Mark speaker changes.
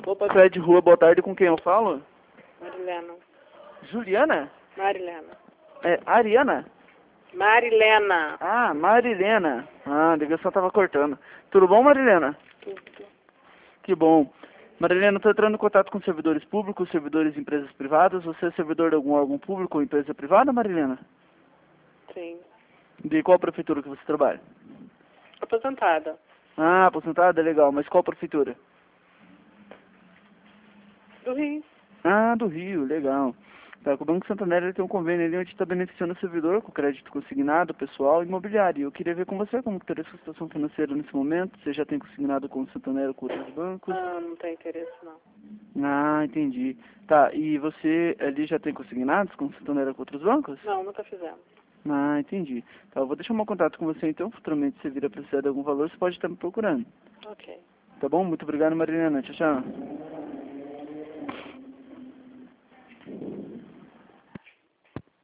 Speaker 1: Opa, Fred Rua, boa tarde, com quem eu falo?
Speaker 2: Marilena.
Speaker 1: Juliana?
Speaker 2: Marilena.
Speaker 1: É, Ariana?
Speaker 2: Marilena.
Speaker 1: Ah, Marilena. Ah, a ligação tava cortando. Tudo bom, Marilena?
Speaker 2: Tudo.
Speaker 1: Que bom. Marilena, estou entrando em contato com servidores públicos, servidores de empresas privadas. Você é servidor de algum órgão público ou empresa privada, Marilena?
Speaker 2: Sim.
Speaker 1: De qual prefeitura que você trabalha?
Speaker 2: Aposentada.
Speaker 1: Ah, aposentada, legal. Mas qual prefeitura?
Speaker 2: Do Rio.
Speaker 1: Ah, do Rio, legal. Tá, o Banco Santander ele tem um convênio ali onde está beneficiando o servidor com crédito consignado, pessoal e imobiliário. Eu queria ver com você como que está a sua situação financeira nesse momento. Você já tem consignado com o Santander ou com outros bancos?
Speaker 2: Ah, não tem interesse, não.
Speaker 1: Ah, entendi. Tá, e você ali já tem consignados com o Santander ou com outros bancos?
Speaker 2: Não, nunca fizemos.
Speaker 1: Ah, entendi. Tá, eu vou deixar meu contato com você então. Futuramente, se vir a precisar de algum valor, você pode estar me procurando.
Speaker 2: Ok.
Speaker 1: Tá bom? Muito obrigado, Marilena. Tchau, tchau.